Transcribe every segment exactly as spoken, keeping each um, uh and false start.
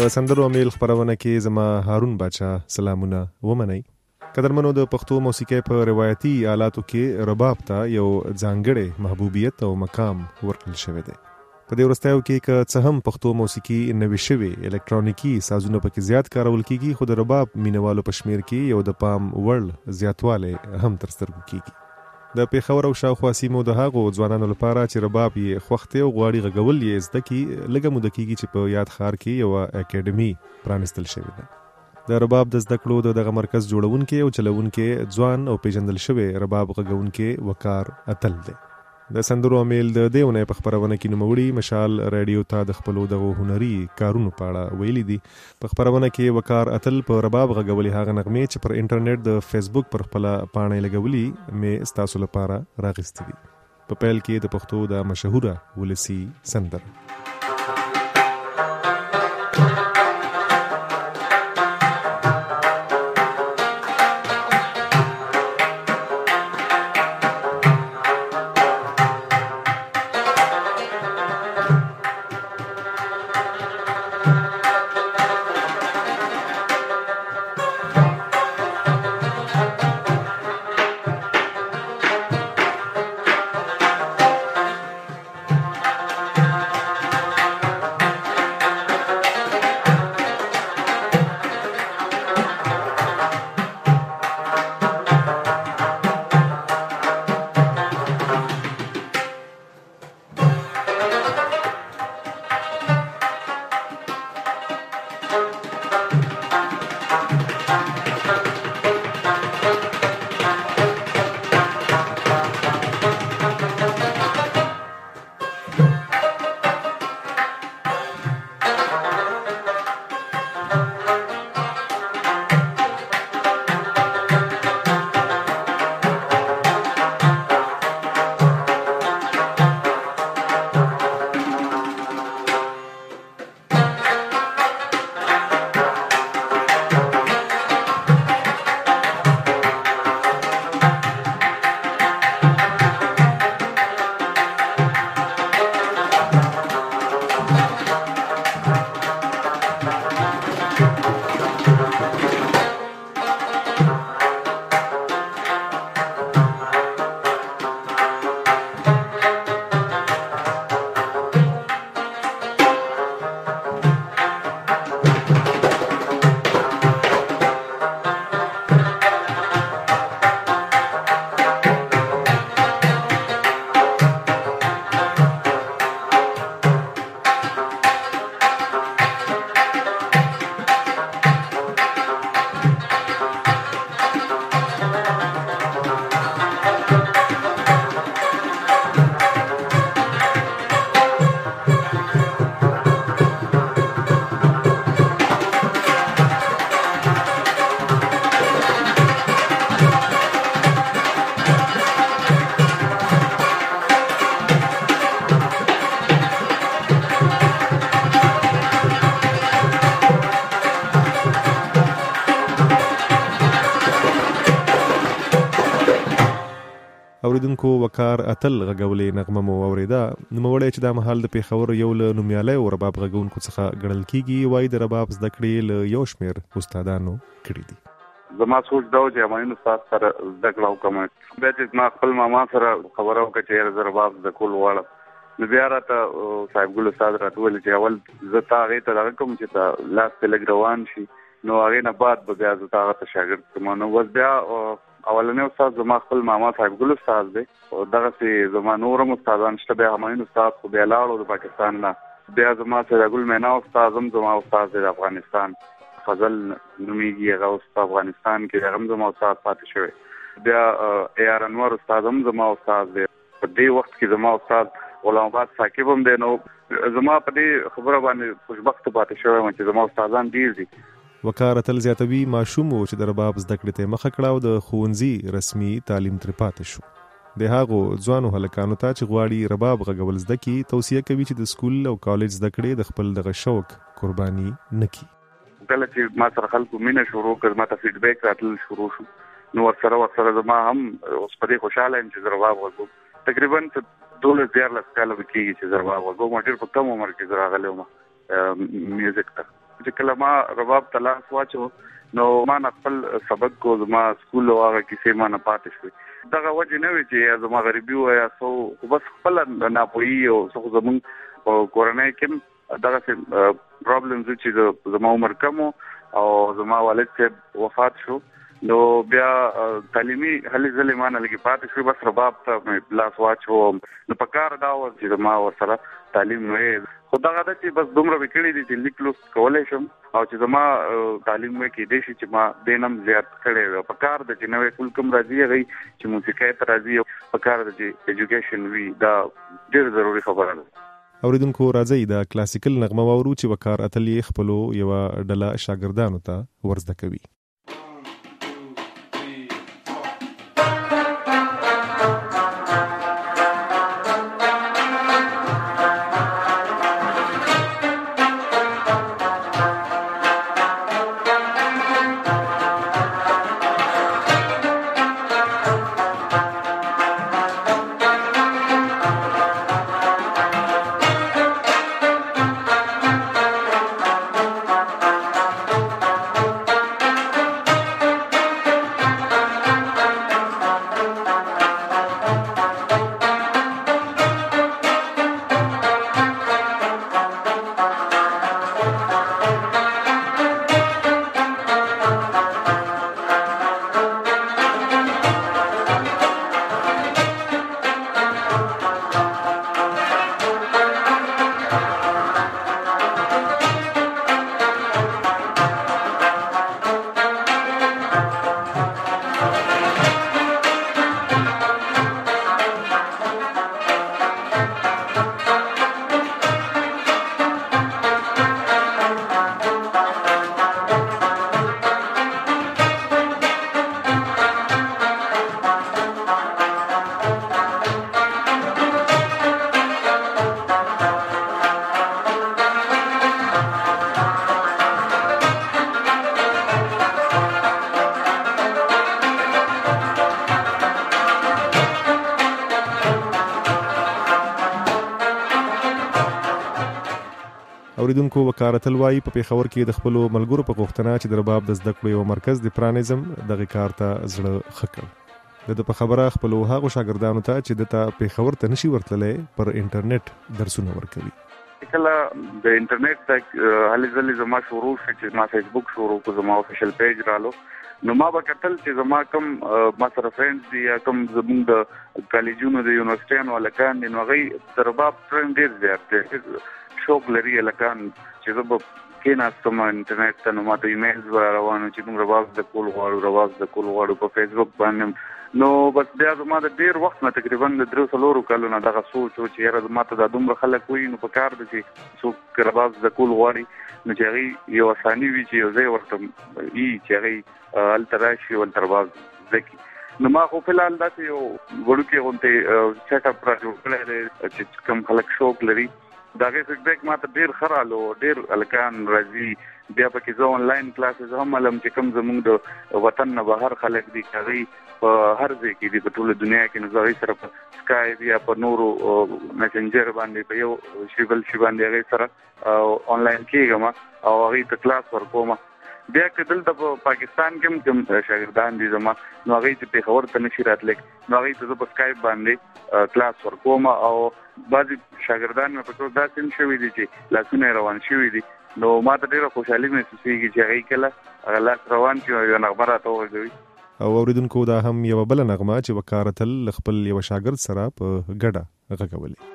په سندرو امیل خبرونه کې زما هارون باچا سلامونه ومنئ. قدرمنو د پښتو موسیقۍ په روایتي آلاتو کې رباب ته یو ځانګړی محبوبیت او مقام ورکړل شوی دی. په دې وروستیو کې که څه هم پښتو موسیقي نوې شوې الکترونیکي سازونه پکې زیات کارول کیږي، خو د رباب مینوالو په شمیر کې یو د پام وړ زیاتوالی هم تر سترګو کیږي. د پېښور او شاوخوا سیمو د هغو ځوانانو لپاره چې رباب یې خوښ دی او غواړي غږول یې زده کړي، لږه موده کېږي چې په یاد ښار کې یوه اکیډمي پرانیستل شوې ده. د رباب د زده کړو د دغه مرکز جوړونکی او چلونکی ځوان او پیژندل شوی رباب غږونکی وقار اتل دی. د سندرو امیل د دې اونۍ په خپرونه کې نوموړي مشال رادیو ته د خپلو دغو هنري کارونو په اړه ویلي دي. په خپرونه کې وقار اتل په رباب غږولې هغه نغمې چې پر انټرنیټ د فیسبوک پر خپله پاڼه لګولي مې ستاسو لپاره راغستې دي. په پیل کې د پښتو د مشهوره ولسي سندره اوریدونکو وقار اتل غږولې نغمه مو اوریده. نوموړی چې دا مهال د پېښور یو له نومیالیو رباب غږونکو څخه ګڼل کیږي، وایي د رباب زده کړې له یو شمېر استادانو کړي دي. زما سوچ دا و چې همایون استاد سره زده کړه وکړم. بیا چې ما خپل ماما سره خبره وکړه چې زه رباب زده کول غواړم، نو بیا راته صاحب ګل استاد راته وویل چې اول زه تا هغې ته دغه کوم چې ته لاس ته لږ روان شي، نو هغې نه بعد به بیا زه ته هغه ته شاګرد کړم. نو اوس بیا اولنی استاد زما خپل ماما صاحب ګل استاد دی، او دغسې زما نور هم استادان شته. بیا همایون استاد خو بیا لاړو د پاکستان نه. بیا زما سیدګل مینا استاد هم زما استاد دی د افغانستان، فضل نومیږي، هغه اوس په افغانستان کې هغه هم زما استاد پاتې شوی. بیا اے آر انور استاد هم زما استاد دی. په دې وخت کې زما استاد غلام آباد ثاقب هم دی. نو زما په دې خبره باندې خوشبخته پاتې شوی یم چې زما استادان ډېر دي. وقار اتل زیاتوي ماشوم و چې د رباب زده کړې ته مخه کړه او د ښوونځي رسمي تعلیم ترې پاتې شو. د هغو ځوانو هلکانو ته چې غواړي رباب غږول زده کړي توصیه کوي چې د سکول او کالج زده کړې د خپل دغه شوق قرباني نه کړي. کله چې ما سره خلکو مینه شروع کړ، ما ته فیډبیک راتلل شروع شو، نو ورسره ورسره زما هم اوس په دې خوشحاله یم چې زه رباب غږوم. تقریبا دولس دیارلس کاله به کېږي چې زه رباب غږوم. ډېر په کم عمر کې زه راغلی وم میوزیک ته. چې کله ما رباب تلاس واچو نو ما خپل سبق کو زما سکول واغه کیسه ما نه پاتې شو دغه وجه نه وی چې زما غریبي و یا سو بس خپل نه پوي او څو زمون کورنۍ کې دغه پرابلمز چې زما عمر کم او زما والد ته وفات شو نو بیا تعلیمي هلي ځلې ما نه لګي پاتې شو بس رباب ته لاس واچو نو په کار دا و چې زما ورسره تعلیم وې خو دا غواړي چې بس دومره وکړي دي چې لیکلوس کولای شم او چې زما تعلیم مې کې دي چې ما دینم زیات کړي په کار د چې نوې کول کوم راځي غي چې موسیقي ته راځي په کار د چې ایجوکیشن وی دا ډېر ضروری خبره ده اوریدونکو راځي دا کلاسیکل نغمه واورو چې وکار اتلې خپلو یو ډله شاګردانو ته ورزده کوي اوریدونکو وکارتل وایي په پیښور کې د خپل ملګرو په غوښتنه چې د رباب د زده کړې یو مرکز د پرانیزم دغه کار ته زړه خکړ د په خبره خپل هغه شاګردانو ته چې د پیښور ته نشي ورتللی پر انټرنیټ درسونه ورکوي کله د انټرنیټ د هلي ځلې زما شروع شو چې ما فیسبوک شروع کو زما افیشل پیج رالو نو ما به کتل چې زما کوم ما سره فرندز دي یا کوم زموږ د کالجونو د یونیورسيټانو ولکان نو غي رباب ټرند ډیر زیات دی شوق لري لکان چې زه به کېناستم انټرنیټ ته نو ما ته ایمیلز روانو چې موږ رباب د کول غواړو رباب د کول غواړو په فیسبوک باندې نو بس بیا زما د ډیر وخت نه تقریبا د درو څلورو کلونو دغه سوچ و چې یاره ما ته د دومره خلک وي نو په کار دي چې څوک رباب د کول غواړي نو چې هغه یو اساني وي چې یو ځای ورته ای چې هغه التراشي او رباب ځکه نو ما خو په لال داسې یو وړوکی غونډه سیټ اپ را جوړ کړی چې کوم خلک شوق لري دا غي فیډبیک ماته ډیر خرالو ډیر الکان راځي بیا پکې زه آنلاین کلاسز هم علم چې کوم زموږ د وطن نه بهر خلک دي کوي په هر ځای کې دي په ټوله دنیا کې نو زه سره په سکایپ یا په نورو میسنجر باندې په یو شیبل شی باندې هغه سره آنلاین کېږم او هغه ته کلاس ورکوم بیا کدل د پاکستان کې کوم شاګردان دي زما نو هغه چې په خبر ته نشي راتلک نو هغه ته په سکایپ باندې کلاس ورکوم او بعضي شاګردان مې په ټول داسې شوي دي چې لاسونه روان شوي دي نو ما ته ډیره خوشحالي محسوسېږي چې هغه کله هغه لاس روان شي یو نغمه راته وغږوي او اوریدونکو دا هم یو بل نغمه چې وکارتل خپل یو شاګرد سره په ګډه غږولې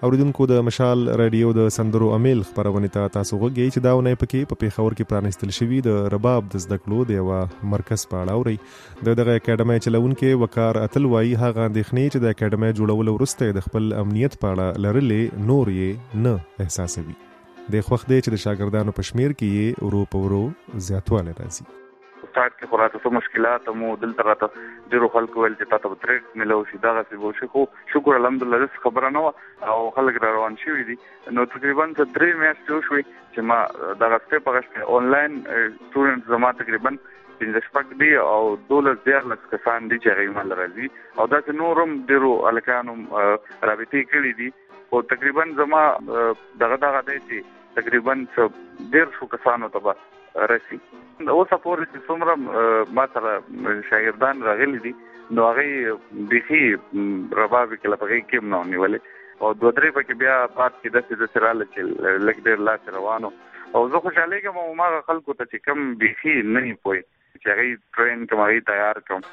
اوریدونکو د مشال رادیو د سندرو امیل خبرونه ته تاسو غوږی چې داونه پکې په پیښور کې پرانستل شوی د رباب د زده کړو د یو مرکز په اړه اوري د دغه اکیډمي چلونکو وقار اتل وایي هغه اندېښنې چې د اکیډمي جوړول وروسته د خپل امنیت په اړه لرلې نور یې نه احساسوي د خوښ دی چې د شاګردانو په شمیر کې یې ورو په ورو زیاتوالی راځي. سٹارټ کې خلاصه څه مشکلات مو دلته راته ډیرو خلکو ول چې تاسو ترېک ملو شي دا څه وو شي خو شکر الحمدلله خبره نه او خلک را روان شي دي نو تقریبا درې میاشتې شوي چې ما دا غسته پغشته انلاین سټوډنټ زما تقریبا پنځه شپږ دي او دولس دیارلس کسان دي چې غیمه لري او دا چې نورم ډیرو الکانو رابطې کړې دي او تقریبا زما دغه دغه دی چې تقریبا ډیر شو کسانو ته رسی اوس په ورته څومره ما سره شاګردان راغلي دي نو هغه بيخي رباب کې لپاره کې نو نیولې او دوه درې پکې بیا پات کې د څه سراله چې لګ ډېر لاس روانو او زه خوشاله کوم ما خلکو ته چې کم بيخي نه پوي چې هغه ټرین کوم هغه تیار کوم.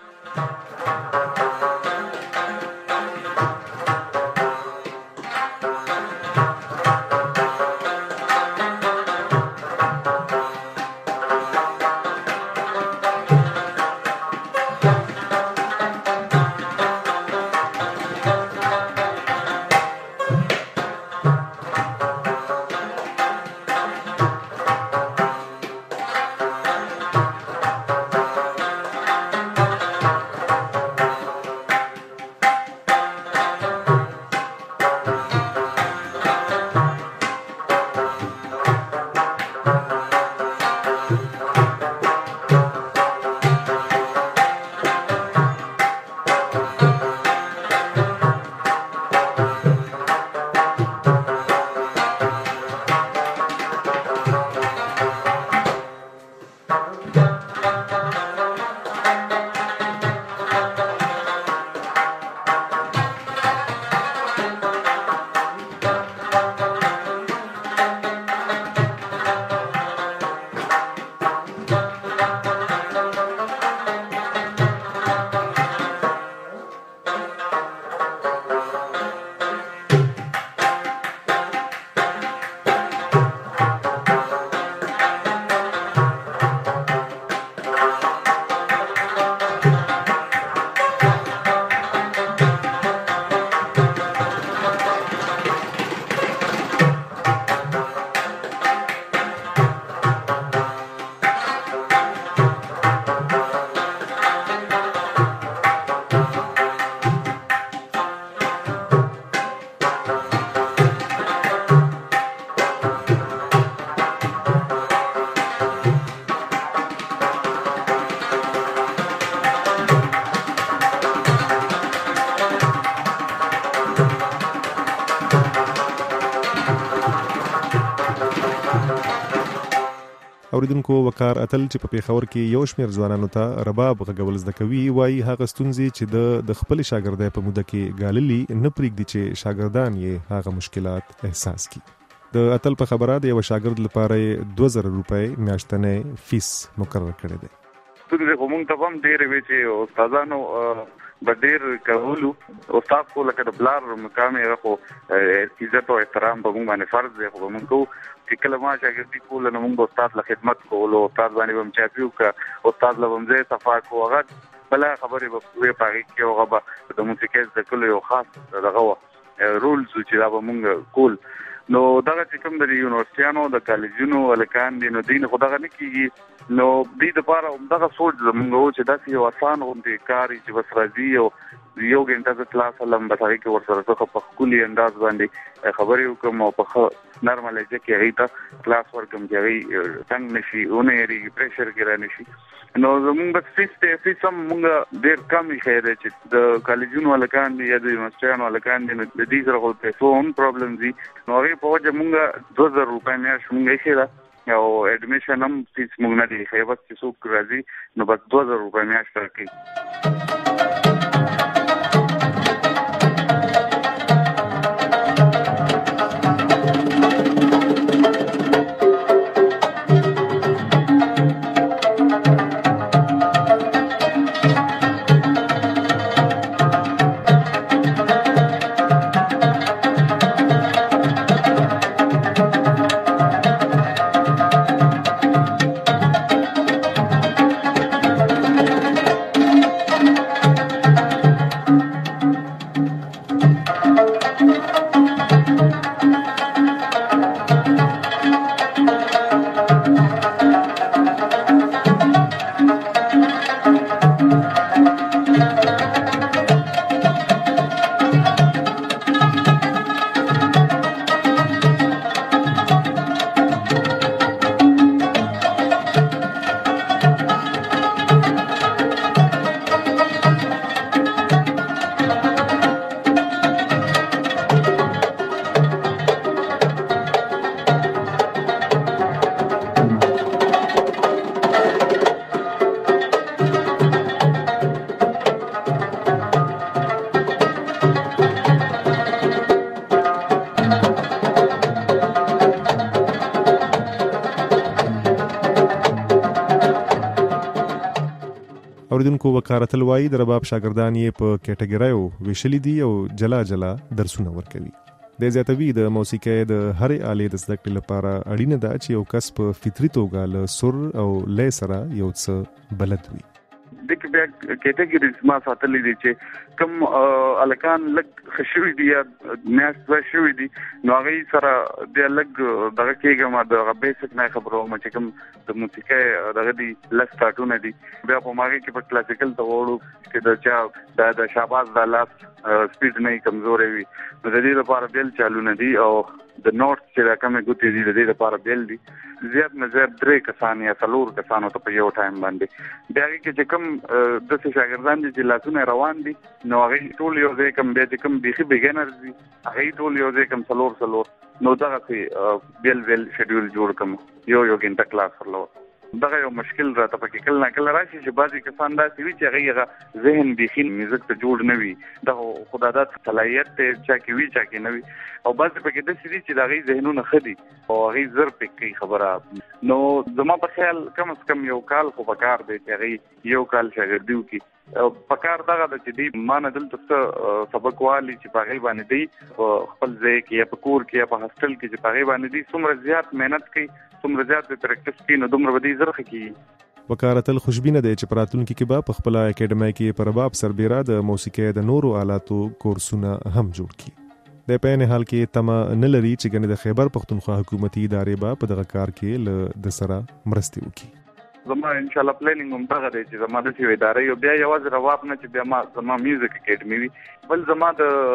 اوریدونکو وقار اتل چې په پیښور کې یو شمېر ځوانانو ته رباب غږول زده کوي وایي هغه ستونزې چې د د خپل شاګردۍ په موده کې ګاللي نه پرېږدي چې شاګردان یې هغه مشکلات احساس کړي. د اتل په خبره د یو شاګرد لپاره دوه زره روپۍ میاشتنی فیس مقرر کړی دی. څنګه کوم ته هم ډېر وی چې استادانو بدیر کولو استاد کو لکه د بلار مقام یې خو عزت او احترام به موږ باندې فرض دی خو موږ کو چې کله ما شاګردي کول نو موږ استاد له خدمت کولو استاد باندې هم چاپیو کا استاد له هم زه صفا کو هغه بل خبرې به وی پاره کې هغه به د موسیقي د کلو یو خاص دغه رولز چې دا به موږ کول نو دغه چې کوم د یونیورسيانو د کالجونو الکان دي نو دین خدای نه کیږي نو دې د پاره دغه سوچ زموږ چې داسې یو آسان غونډه کاری چې بس راځي او یو غنټه د کلاس لم بتاوي کې ورسره څه په کلی انداز باندې خبرې وکم او په نارمل ځکه هغه ته کلاس ورکم چې څنګه نشي اونې ری پریشر کې را نشي نو زموږ بس فیس ته فیس هم موږ ډېر کم خیره چې د کالجونو الکان دي یا د یونیورسيانو الکان دي د دې سره خو پیسو هم پرابلم دي نو هغه په وجه موږ دوه زره روپۍ میاشت موږ خیره او اډمیشن هم فیس موږ نه دی خیره بس چې څوک راځي نو بس دوه زره روپۍ میاشت راکړي. اوریدونکو وکارت الوایی د رباب شاګردان یې په کټګریو ویشلي دي او جلا جلا درسونه ورکوي. د زیاتوي د موسیقۍ د هرې آلې د زده کړې لپاره اړینه ده چې یو کس په فطري توګه له سر او لې سره یو څه بلد وي. دغه بیا کټګریز ما ساتلې دي چې کوم الکان لګ خشوي دي یا میاس وشوي دي نو هغه سره د لګ دغه کېګه ما د بیسیک نه خبرو ما چې کوم د موسیقۍ دغه دي لسټاټونه دي بیا په ماګه کې په کلاسیکل ته وړو چې د چا د شاباز د لاس سپیډ نه کمزورې وي نو د دې لپاره بیل چالونه دي او د نوټ چې راکمه ګوتې دي د دې لپاره بیل دي زیات نه زیات درې کسان یا څلور کسانو ته په یو ټایم باندې بیا کې چې کوم د شاګردان دي چې لاسونه روان دي نو هغه ټول یو ځای کوم بیا چې کوم بيخي بیګنرز دي هغه ټول یو ځای کوم څلور څلور نو دا چې بیل بیل شیډول جوړ کوم یو یو ګنټه کلاس ورلو دغه یو مشکل راته پکې کله نه کله راشي چې بعضی کسان داسې وي چې هغه ذهن بيخي میوزیک ته جوړ نه وي دغه خدادات صلاحیت ته چا کې وی چا کې نه وي او بعضی پکې د سړي چې دغه ذهنونه خدي او هغه زر پکې خبره نو زما په خیال کم از کم یو کال خو پکار دی چې هغه یو کال شاګردیو کې پکار دغه د چې دی مان دلته سبق والی چې په غیبه باندې دی خپل ځای کې یا په کور کې یا په هاستل کې چې په غیبه باندې دی څومره زیات مهنت کوي څومره زیات پریکټیس کوي نو دومره بدی زرخه کوي. وکارت الخوشبینه دی چې پراتونکو کې به په خپل اکیډمي کې پر رباب سربېره د موسیقۍ د نورو آلاتو کورسونه هم جوړ کړي. د په نه حال کې تم نه لري چې ګنې د خیبر پښتونخوا حکومتي ادارې به په دغه کار کې ل د سره مرستې وکړي. زما ان شاء الله پلانینګ هم دغه دی چې زما د ټي ادارې یو بیا یوازې رباب نه چې بیا ما زما میوزیک اکیډمي وي بل زما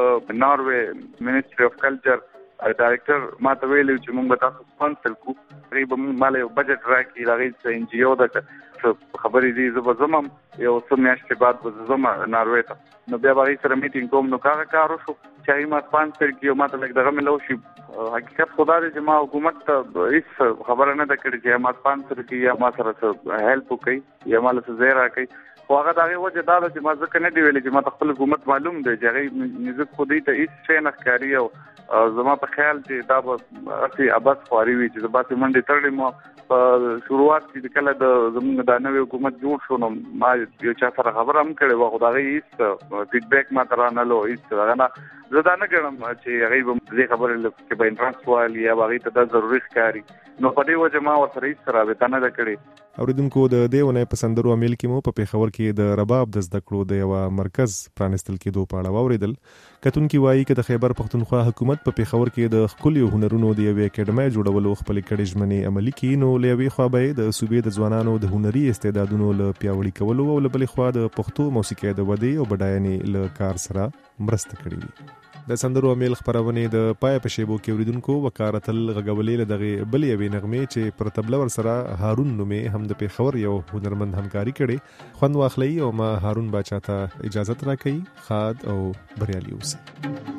د ناروې منیسټري اف کلچر ډایریکټر ما ته ویلو چې موږ به تاسو سپانسر کو غریب مال یو بجټ راکړي راغی ان جی او د خبرې دي زه به زمم یو څه میاشتې بعد به زما ناروې ته نو بیا به سره میټینګ کوم نو کار کار وشو چې ما سپانسر کیو ما ته لګ دغه ملو شي حقیقت خدا دې چې ما حکومت ته هیڅ خبره نه ده کړې چې ما سپانسر کی یا ما سره هیلپ کوي یا مال څه زیرا کوي خو هغه دغه وجه دا چې ما ځکه نه دی ویلي چې ما خپل حکومت معلوم دی چې هغه میوزیک خو دې ته هیڅ څه نه ښکاري او زما په خیال چې دا به اصلي ابد خواري وي چې زباتې منډي تړلې مو په شروعات کې کله د زموږ د نوې حکومت جوړ شو نو ما یو چا سره خبره هم کړې و خو دا هیڅ فیډبیک ما ترانه لو هیڅ هغه زه دا نه ګڼم چې هغه به دې خبرې کې به انټرنس والی یا هغه ته دا ضروري ښکاري نو په دې وجه ما ورسره هیڅ رابطه نه کړې. اوریدونکو د دې ونې په سندرو عمل کې مو په پیښور کې د رباب د زده کړو د یو مرکز پرانستل کېدو په اړه واوریدل. کتونکو وایي چې د خیبر پښتونخوا حکومت په پیښور کې د خپل هنرونو د یوې اکیډمي جوړولو خپل کړي ژمنې عملي کړي نو لوي خو به د صوبې د ځوانانو د هنري استعدادونو له پیاوړي کولو او له بل خوا د پښتو موسیقۍ د ودې او بډاینې له کار سره مرسته کړې وي. د سندرو امیل خبرونه د پای په شیبو کې اوریدونکو وکارت الغغولې له دغه بل یوې نغمې چې پر تبله ور سره هارون نومې هم د پیښور یو هنرمند همکاري کړي خوند واخلي او ما هارون باچا ته اجازه راکړي خاد او بریالي اوسئ.